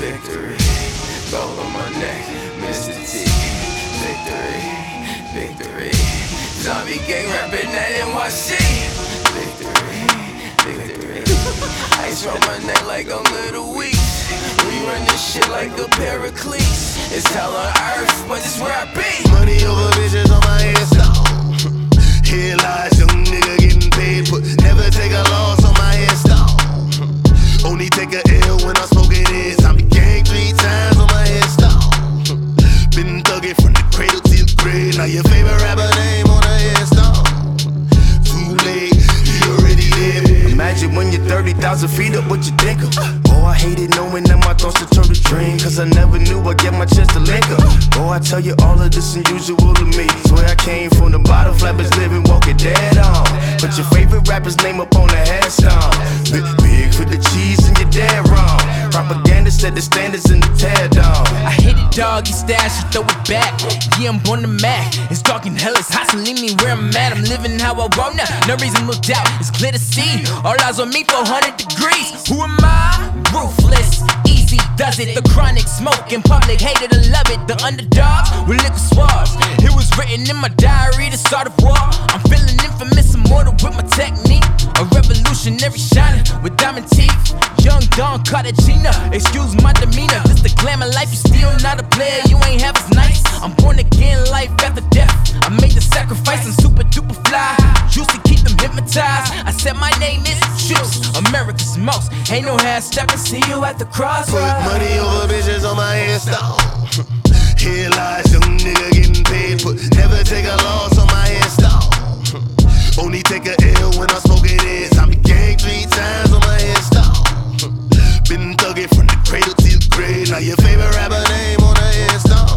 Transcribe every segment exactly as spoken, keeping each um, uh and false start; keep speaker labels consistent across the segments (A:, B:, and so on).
A: Victory, gold on my neck, Mister T. Victory, victory. Zombie gang rapping at N Y C. Victory, victory. Ice round my neck like a little weak. We run this shit like a Pericles. It's hell on earth, but it's where I be.
B: Money over bitches on my headstone. Here lies young nigga getting paid, but never take a loss on my headstone. Only take a L when I'm smoking it. I'm gang three times on my headstone. Been thugging from the cradle to the grave. Now your favorite rapper name on the headstone. Too late, you already there. Imagine when you're thirty thousand feet up, what you think of? Oh, I hated knowing that my thoughts would turn to dream, cause I never knew I'd get my chance to link up. Oh, I tell you all of this unusual to me. Swear I came from the bottom, flappers living, walking dead on. Put your favorite rapper's name up on the headstone. Big, big for the cheese and you're dead wrong. Propaganda set the standards in the tear down.
C: I hit it doggy style, she throw it back. Yeah, I'm on the Mac. It's dark and hell, it's hot, so leave me where I'm at. I'm living how I want now, no reason to doubt. It's clear to see, all eyes on me, four hundred degrees. Who am I? Ruthless, easy does it. The chronic smoke in public, hated to love it. The underdogs with liquor swabs. It was written in my diary to start a war. I'm feeling infamous, immortal with my technique. A revolutionary shining with diamond teeth. Young Don Cartagena, excuse my demeanor. This the glamour life, you still not a player, you ain't half as nice. I'm born again, life after death. I made the sacrifice, I'm super duper fly. Used to keep them hypnotized. I said my name is Juice, America's most. Ain't no half stepping, see you at the crossroads.
B: Put money over bitches on my headstone. Here lies young nigga getting paid, but never take a loss on my headstone. Only take a L when I'm smoking it. I'm gang three times on my headstone. Been thugging from the cradle to the grave. Now your favorite rapper name on the headstone.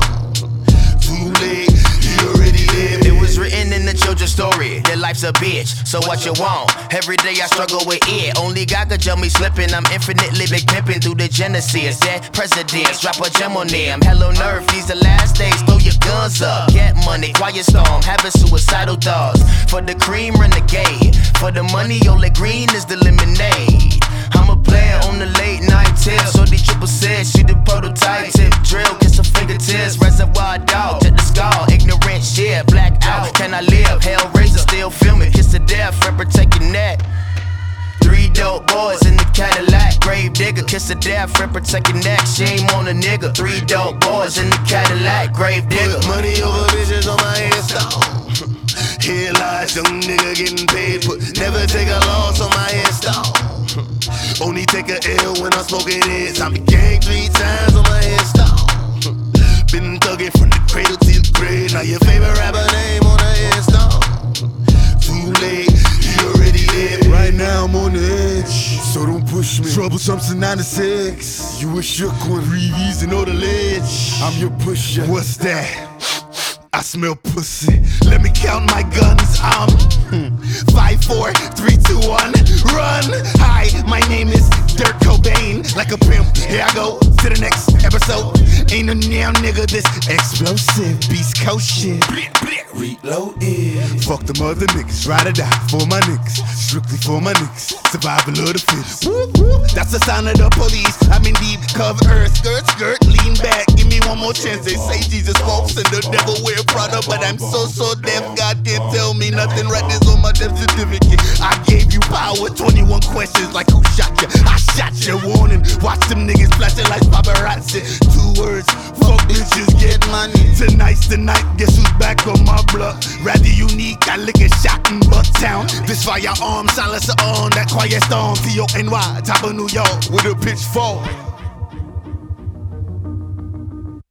B: Too late, you already lived. It was written in the children's story that life's a bitch, so what you want? Every day I struggle with it. Only God could jump me slipping. I'm infinitely big pimping through the genesis. Dead presidents, drop a gem on them. Hello Nerf, these the last days. Throw your guns up, get money, quiet storm, having suicidal thoughts. For the cream, renegade. For the money, only green is the lemonade. I'm a player on the late night tip. So the triple said she the prototype. Tip drill, kiss her fingertips. Reservoir dog, check the skull. Ignorant shit, black out. Can I live? Hellraiser still filming. Kiss to death, Ripper taking that. Three dope boys in the Cadillac. Grave digger, kiss to death, Ripper taking that. Shame on a nigga. Three dope boys in the Cadillac. Grave digger. Put money over bitches on my headstone. Here lies young nigga getting paid, but never take a loss on my headstone. Only take a L when I'm smoking it. I'm gang three times on my headstone. Been thugging from the cradle to the grave. Now your favorite rapper name on the headstone. Too late, you already lived. Right now I'm on the edge, so don't push me. Troublesome to ninety-six. You a shook one, breathe easy, know the ledge. I'm your pusher. What's that? I smell pussy. Let me count my guns. I'm hmm, five, four, three, two, one. Run. Hi, my name is Dirk Cobain. Like a pimp, here I go to the next episode. Ain't no damn nigga this explosive. Beast Coast shit. Reloaded. Fuck them other niggas. Ride or die for my niggas. Strictly for my niggas. Survival of the fittest. Whoop, whoop. That's the sound of the police. I'm in deep cover earth. Skirt, skirt, lean back. Give me one more chance. They say Jesus walks and the devil wear Prada, but I'm so, so deaf. God can't tell me nothing. Right there's on my death certificate. I gave you power. twenty-one questions like who shot you? I shot you. Warning. Watch them niggas flashing like paparazzi. Two words. Fuck bitches, get money. Tonight's the night. Guess who's back on my block? Rather unique. I lick a shot in Bucktown. This firearm silencer on that quiet storm. T O N Y, top of New York with a pitchfork.